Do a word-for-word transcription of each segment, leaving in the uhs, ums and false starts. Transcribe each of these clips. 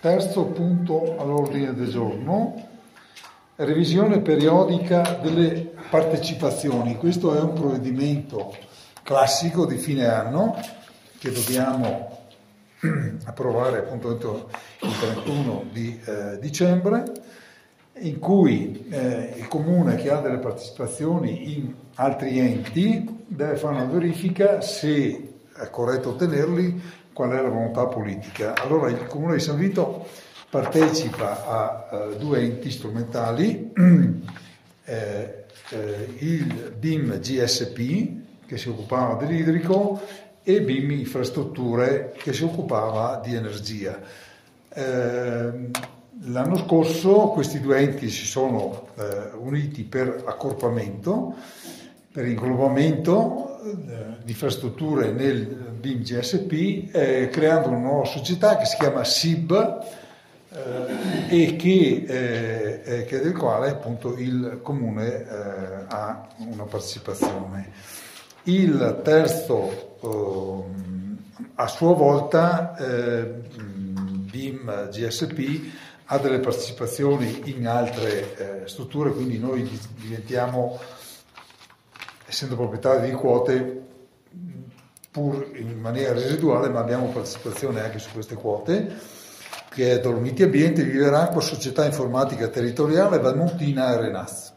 Terzo punto all'ordine del giorno, revisione periodica delle partecipazioni. Questo è un provvedimento classico di fine anno che dobbiamo approvare appunto il trentuno di eh, dicembre, in cui eh, il comune che ha delle partecipazioni in altri enti deve fare una verifica se è corretto tenerli, qual è la volontà politica. Allora il comune di San Vito partecipa a uh, due enti strumentali, eh, eh, il B I M G S P che si occupava dell'idrico e B I M Infrastrutture che si occupava di energia. Eh, l'anno scorso questi due enti si sono eh, uniti per accorpamento, per inglobamento di infrastrutture nel B I M G S P, eh, creando una nuova società che si chiama S I B eh, e che, eh, che del quale appunto il comune eh, ha una partecipazione. Il terzo eh, a sua volta eh, B I M G S P ha delle partecipazioni in altre eh, strutture, quindi noi diventiamo, essendo proprietari di quote, pur in maniera residuale, ma abbiamo partecipazione anche su queste quote, che è Dolomiti Ambiente, Viveracqua, Società Informatica Territoriale, Valmontina e Renaz.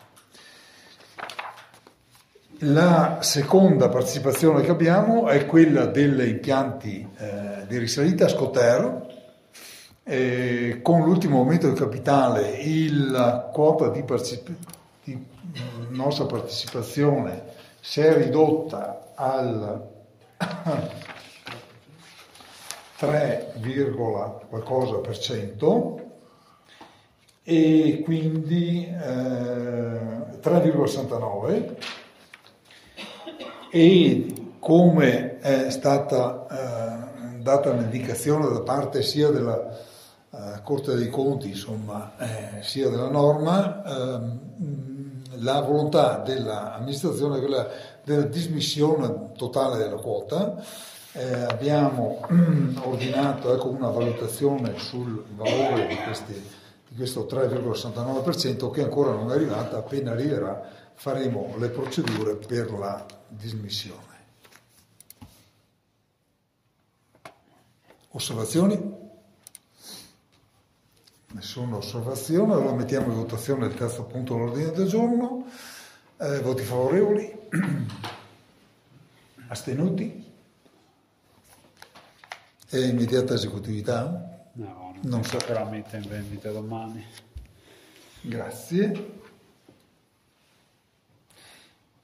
La seconda partecipazione che abbiamo è quella degli impianti eh, di risalita a Scoter, eh, con l'ultimo aumento del capitale il, la quota di, partecip- di nostra partecipazione si è ridotta al tre, qualcosa per cento e quindi eh, tre virgola sessantanove, e come è stata eh, data un'indicazione da parte sia della eh, Corte dei Conti, insomma, eh, sia della norma, eh, la volontà dell'amministrazione è quella della dismissione totale della quota. Eh, abbiamo ordinato ecco, una valutazione sul valore di, questi, di questo tre virgola sessantanove per cento che ancora non è arrivata. Appena arriverà faremo le procedure per la dismissione. Osservazioni? Nessuna osservazione, allora mettiamo in votazione il terzo punto all'ordine del giorno. Eh, voti favorevoli? Astenuti? È immediata esecutività? No, non, non so, però mette in vendita domani. Grazie.